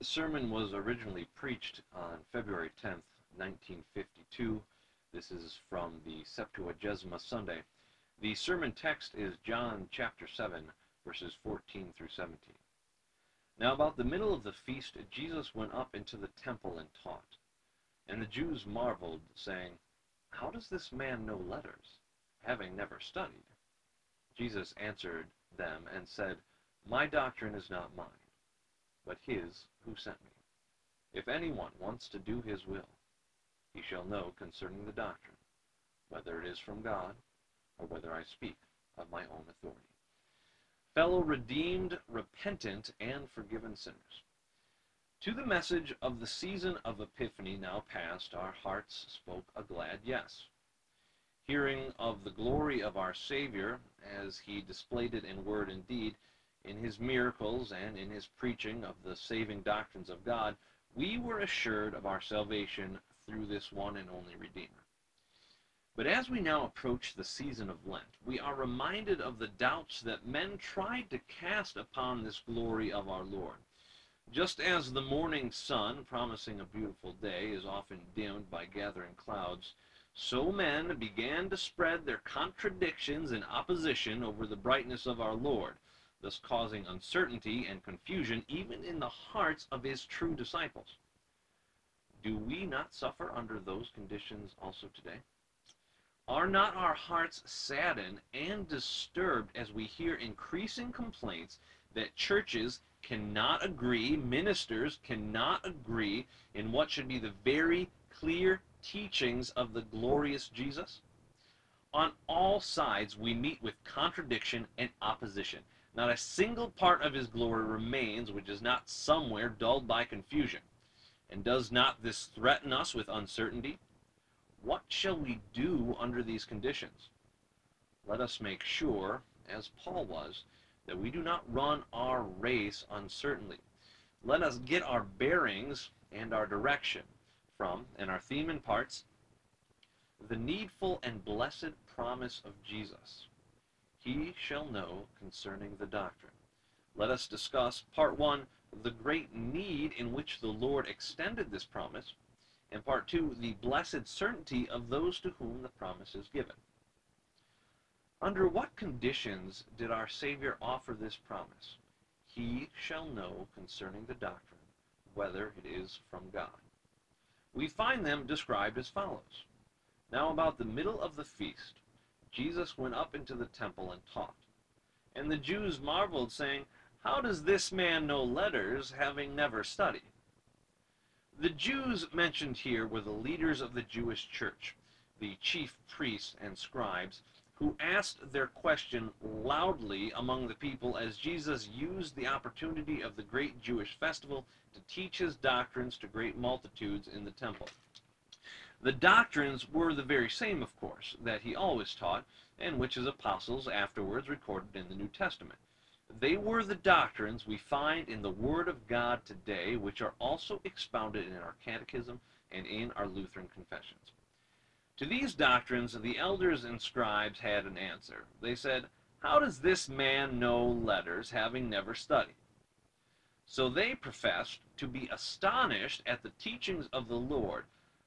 The sermon was originally preached on February 10th, 1952. This is from the Septuagesima Sunday. The sermon text is John chapter 7, verses 14 through 17. Now about the middle of the feast, Jesus went up into the temple and taught. And the Jews marveled, saying, "How does this man know letters, having never studied?" Jesus answered them and said, "My doctrine is not mine, but his who sent me. If anyone wants to do his will, he shall know concerning the doctrine, whether it is from God, or whether I speak of my own authority." Fellow redeemed, repentant, and forgiven sinners, to the message of the season of Epiphany now past, our hearts spoke a glad yes. Hearing of the glory of our Savior, as he displayed it in word and deed, in his miracles and in his preaching of the saving doctrines of God, we were assured of our salvation through this one and only Redeemer. But as we now approach the season of Lent, we are reminded of the doubts that men tried to cast upon this glory of our Lord. Just as the morning sun, promising a beautiful day, is often dimmed by gathering clouds, so men began to spread their contradictions and opposition over the brightness of our Lord, thus causing uncertainty and confusion even in the hearts of his true disciples. Do we not suffer under those conditions also today? Are not our hearts saddened and disturbed as we hear increasing complaints that churches cannot agree, ministers cannot agree in what should be the very clear teachings of the glorious Jesus? On all sides we meet with contradiction and opposition. Not a single part of his glory remains which is not somewhere dulled by confusion. And does not this threaten us with uncertainty? What shall we do under these conditions? Let us make sure, as Paul was, that we do not run our race uncertainly. Let us get our bearings and our direction from, and our theme in parts, the needful and blessed promise of Jesus. He shall know concerning the doctrine. Let us discuss, part 1, the great need in which the Lord extended this promise, and part 2, the blessed certainty of those to whom the promise is given. Under what conditions did our Savior offer this promise? He shall know concerning the doctrine, whether it is from God. We find them described as follows. Now about the middle of the feast, Jesus went up into the temple and taught. And the Jews marveled, saying, "How does this man know letters, having never studied?" The Jews mentioned here were the leaders of the Jewish church, the chief priests and scribes, who asked their question loudly among the people as Jesus used the opportunity of the great Jewish festival to teach his doctrines to great multitudes in the temple. The doctrines were the very same, of course, that he always taught, and which his apostles afterwards recorded in the New Testament. They were the doctrines we find in the Word of God today, which are also expounded in our catechism and in our Lutheran confessions. To these doctrines, the elders and scribes had an answer. They said, "How does this man know letters, having never studied?" So they professed to be astonished at the teachings of the Lord,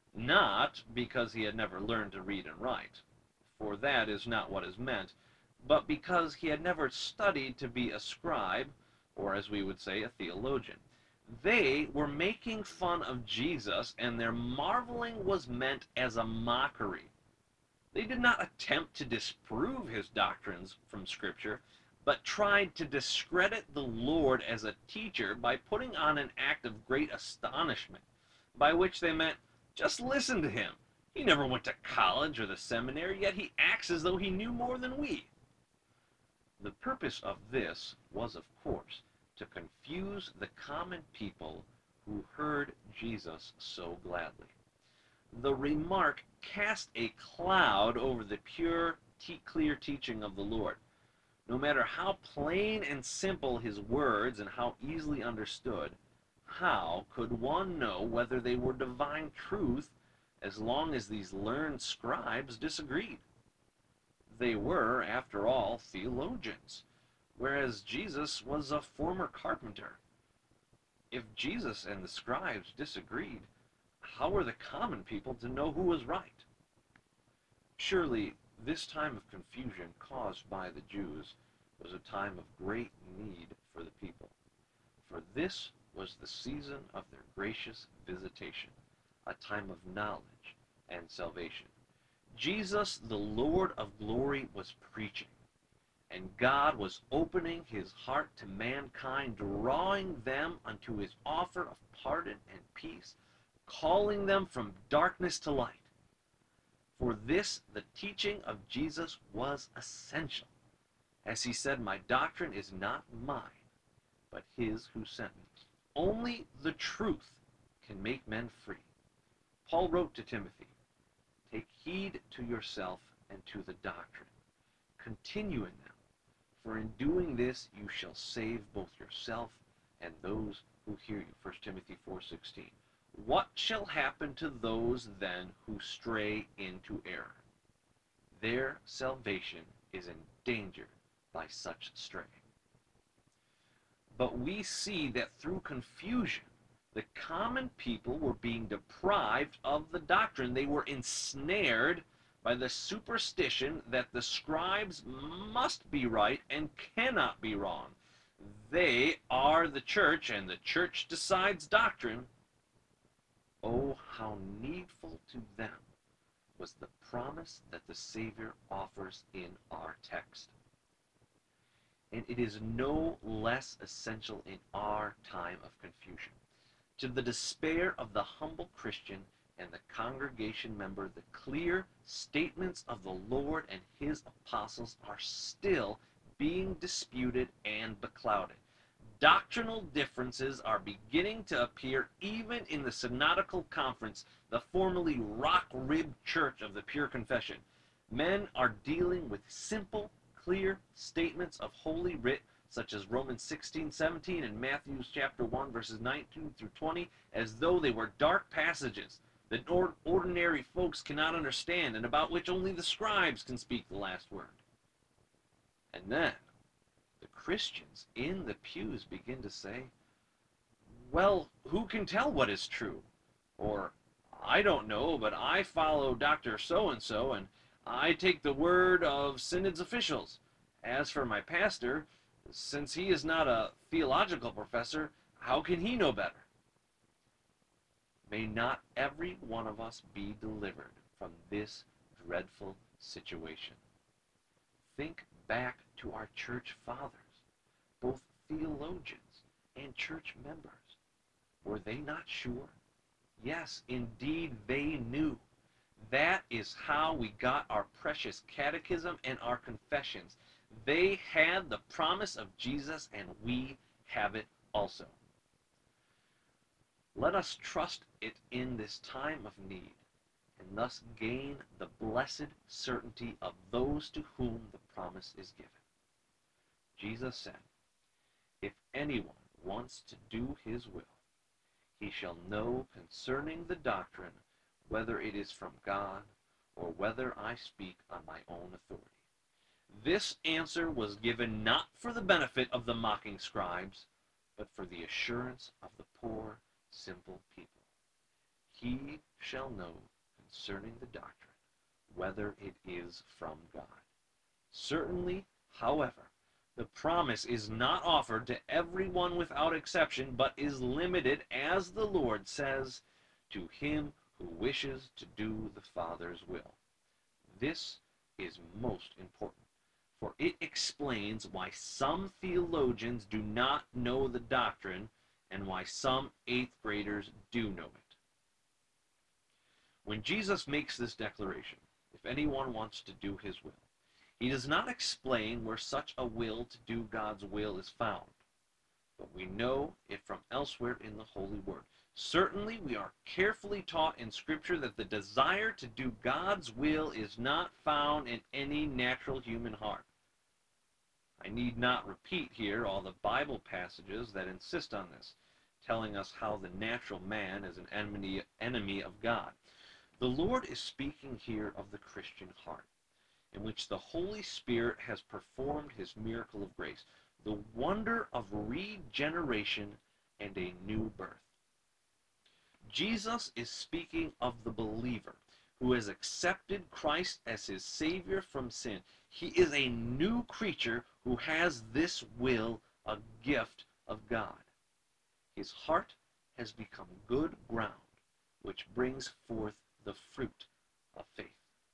not because he had never learned to read and write, for that is not what is meant, but because he had never studied to be a scribe, or as we would say, a theologian. They were making fun of Jesus, and their marveling was meant as a mockery. They did not attempt to disprove his doctrines from Scripture, but tried to discredit the Lord as a teacher by putting on an act of great astonishment, by which they meant, just listen to him. He never went to college or the seminary, yet he acts as though he knew more than we. The purpose of this was, of course, to confuse the common people who heard Jesus so gladly. The remark cast a cloud over the pure, clear teaching of the Lord. No matter how plain and simple his words and how easily understood, how could one know whether they were divine truth as long as these learned scribes disagreed? They were, after all, theologians, whereas Jesus was a former carpenter. If Jesus and the scribes disagreed, how were the common people to know who was right? Surely this time of confusion caused by the Jews was a time of great need for the people, for this was the season of their gracious visitation, a time of knowledge and salvation. Jesus, the Lord of glory, was preaching, and God was opening his heart to mankind, drawing them unto his offer of pardon and peace, calling them from darkness to light. For this, the teaching of Jesus was essential. As he said, my doctrine is not mine, but his who sent me. Only the truth can make men free. Paul wrote to Timothy, take heed to yourself and to the doctrine. Continue in them, for in doing this you shall save both yourself and those who hear you. 1 Timothy 4:16. What shall happen to those then who stray into error? Their salvation is endangered by such straying. But we see that through confusion, the common people were being deprived of the doctrine. They were ensnared by the superstition that the scribes must be right and cannot be wrong. They are the church, and the church decides doctrine. Oh, how needful to them was the promise that the Savior offers in our text. And it is no less essential in our time of confusion. To the despair of the humble Christian and the congregation member, the clear statements of the Lord and his apostles are still being disputed and beclouded. Doctrinal differences are beginning to appear even in the Synodical Conference, the formerly rock-ribbed church of the Pure Confession. Men are dealing with simple, clear statements of Holy Writ, such as Romans 16:17 and Matthew chapter 1, verses 19 through 20, as though they were dark passages that ordinary folks cannot understand and about which only the scribes can speak the last word. And then the Christians in the pews begin to say, well, who can tell what is true? Or, I don't know, but I follow Dr. So-and-so, and I take the word of synod's officials. As for my pastor, since he is not a theological professor, how can he know better? May not every one of us be delivered from this dreadful situation. Think back to our church fathers, both theologians and church members. Were they not sure? Yes, indeed they knew. That is how we got our precious catechism and our confessions. They had the promise of Jesus, and we have it also. Let us trust it in this time of need, and thus gain the blessed certainty of those to whom the promise is given. Jesus said, if anyone wants to do his will, he shall know concerning the doctrine whether it is from God or whether I speak on my own authority. This answer was given not for the benefit of the mocking scribes, but for the assurance of the poor, simple people. He shall know concerning the doctrine whether it is from God. Certainly, however, the promise is not offered to everyone without exception, but is limited, as the Lord says, to him who wishes to do the Father's will. This is most important, for it explains why some theologians do not know the doctrine and why some 8th graders do know it. When Jesus makes this declaration, if anyone wants to do his will, he does not explain where such a will to do God's will is found, but we know it from elsewhere in the Holy Word. Certainly, we are carefully taught in Scripture that the desire to do God's will is not found in any natural human heart. I need not repeat here all the Bible passages that insist on this, telling us how the natural man is an enemy of God. The Lord is speaking here of the Christian heart, in which the Holy Spirit has performed his miracle of grace. The wonder of regeneration and a new birth. Jesus is speaking of the believer who has accepted Christ as his Savior from sin. He is a new creature who has this will, a gift of God. His heart has become good ground, which brings forth the fruit of faith.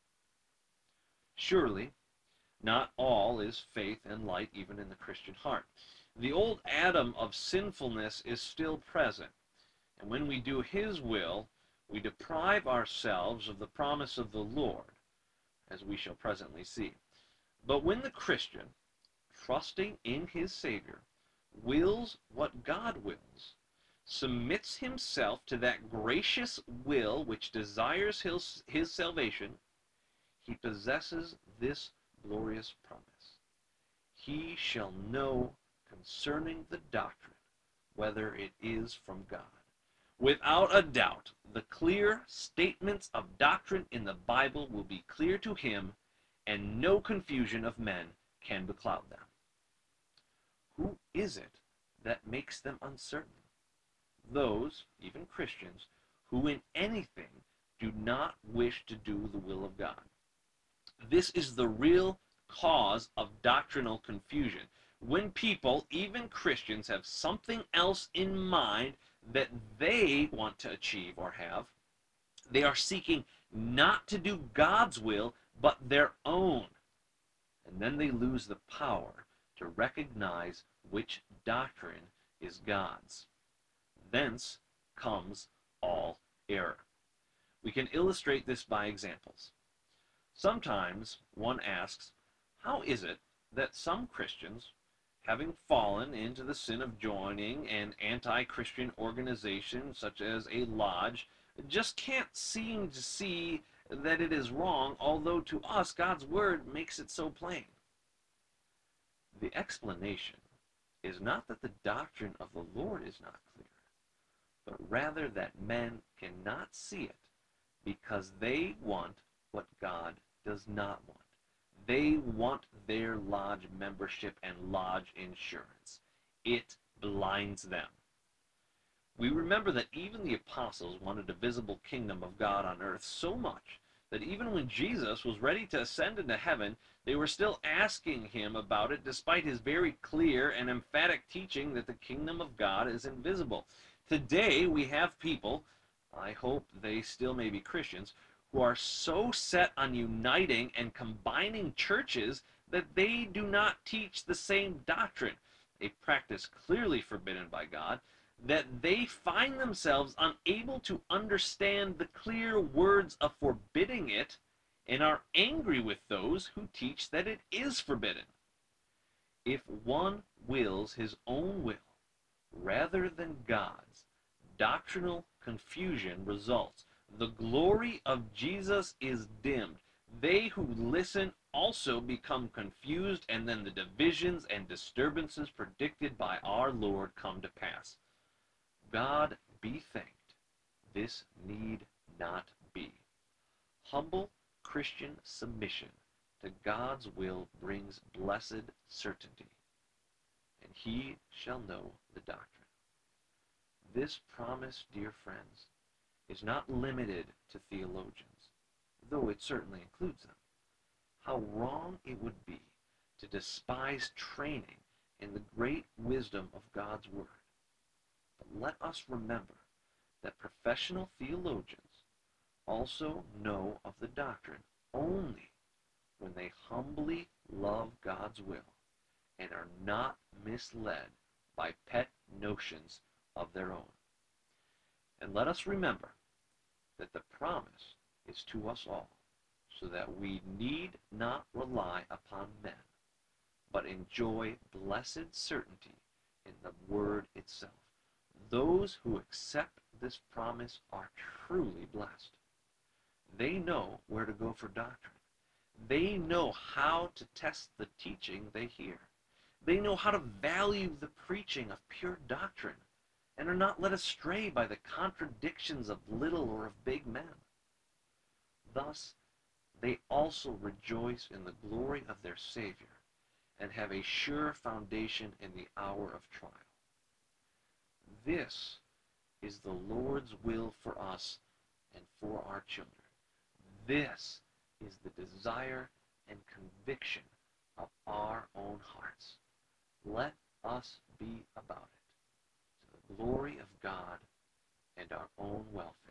Surely, not all is faith and light even in the Christian heart. The old Adam of sinfulness is still present, and when we do his will, we deprive ourselves of the promise of the Lord, as we shall presently see. But when the Christian, trusting in his Savior, wills what God wills, submits himself to that gracious will which desires his salvation, he possesses this glorious promise. He shall know concerning the doctrine whether it is from God. Without a doubt, the clear statements of doctrine in the Bible will be clear to him, and no confusion of men can becloud them. Who is it that makes them uncertain? Those, even Christians, who in anything do not wish to do the will of God. This is the real cause of doctrinal confusion. When people, even Christians, have something else in mind that they want to achieve or have, they are seeking not to do God's will, but their own. And then they lose the power to recognize which doctrine is God's. Thence comes all error. We can illustrate this by examples. Sometimes one asks, how is it that some Christians, having fallen into the sin of joining an anti-Christian organization such as a lodge, just can't seem to see that it is wrong, although to us God's word makes it so plain? The explanation is not that the doctrine of the Lord is not clear, but rather that men cannot see it because they want what God does not want. They want their lodge membership and lodge insurance. It blinds them. We remember that even the apostles wanted a visible kingdom of God on earth so much that even when Jesus was ready to ascend into heaven, they were still asking him about it despite his very clear and emphatic teaching that the kingdom of God is invisible. Today we have people, I hope they still may be Christians, who are so set on uniting and combining churches that they do not teach the same doctrine, a practice clearly forbidden by God, that they find themselves unable to understand the clear words of forbidding it and are angry with those who teach that it is forbidden. If one wills his own will rather than God's, doctrinal confusion results. The glory of Jesus is dimmed. They who listen also become confused, and then the divisions and disturbances predicted by our Lord come to pass. God be thanked, this need not be. Humble Christian submission to God's will brings blessed certainty, and he shall know the doctrine. This promise, dear friends, is not limited to theologians, though it certainly includes them. How wrong it would be to despise training in the great wisdom of God's Word. But let us remember that professional theologians also know of the doctrine only when they humbly love God's will and are not misled by pet notions of their own. And let us remember that the promise is to us all, so that we need not rely upon men, but enjoy blessed certainty in the Word itself. Those who accept this promise are truly blessed. They know where to go for doctrine. They know how to test the teaching they hear. They know how to value the preaching of pure doctrine, and are not led astray by the contradictions of little or of big men. Thus, they also rejoice in the glory of their Savior, and have a sure foundation in the hour of trial. This is the Lord's will for us and for our children. This is the desire and conviction of our own hearts. Let us be about it, to the glory of God and our own welfare.